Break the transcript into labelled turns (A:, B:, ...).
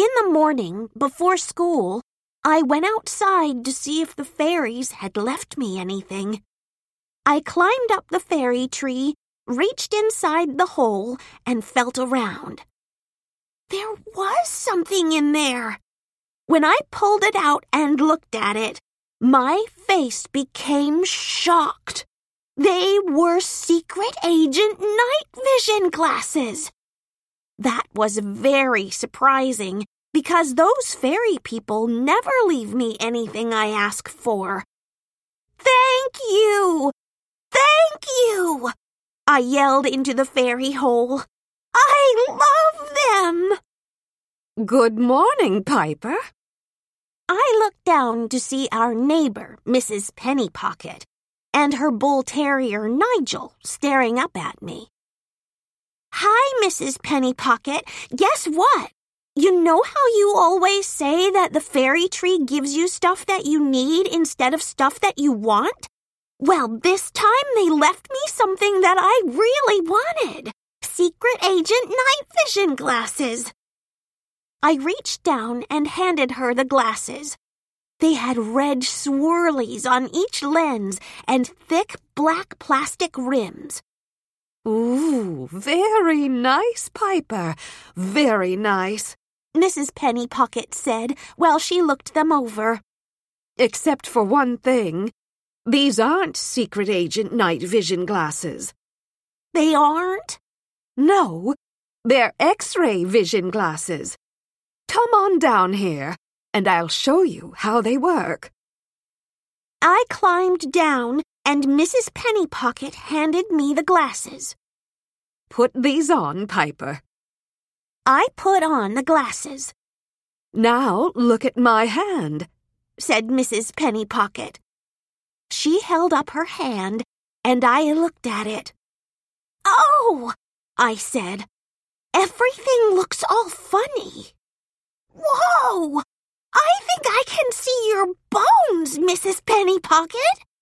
A: In the morning, before school, I went outside to see if the fairies had left me anything. I climbed up the fairy tree, reached inside the hole, and felt around. There was something in there. When I pulled it out and looked at it, my face became shocked. They were secret agent night vision glasses. That was very surprising because those fairy people never leave me anything I ask for. Thank you! Thank you! I yelled into the fairy hole. I love them!
B: Good morning, Piper.
A: I looked down to see our neighbor, Mrs. Pennypocket, and her bull terrier, Nigel, staring up at me. Hi, Mrs. Pennypocket. Guess what? You know how you always say that the fairy tree gives you stuff that you need instead of stuff that you want? Well, this time they left me something that I really wanted. Secret Agent Night Vision glasses. I reached down and handed her the glasses. They had red swirlies on each lens and thick black plastic rims.
B: Ooh, very nice, Piper. Very nice,
A: Mrs. Pennypocket said while she looked them over.
B: Except for one thing. These aren't Secret Agent Night Vision glasses.
A: They aren't?
B: No, they're X-ray vision glasses. Come on down here, and I'll show you how they work.
A: I climbed down, and Mrs. Pennypocket handed me the glasses.
B: Put these on, Piper.
A: I put on the glasses.
B: Now look at my hand,
A: said Mrs. Pennypocket. She held up her hand, and I looked at it. Oh, I said. Everything looks all funny. Whoa! I think I can see your bones, Mrs. Pennypocket.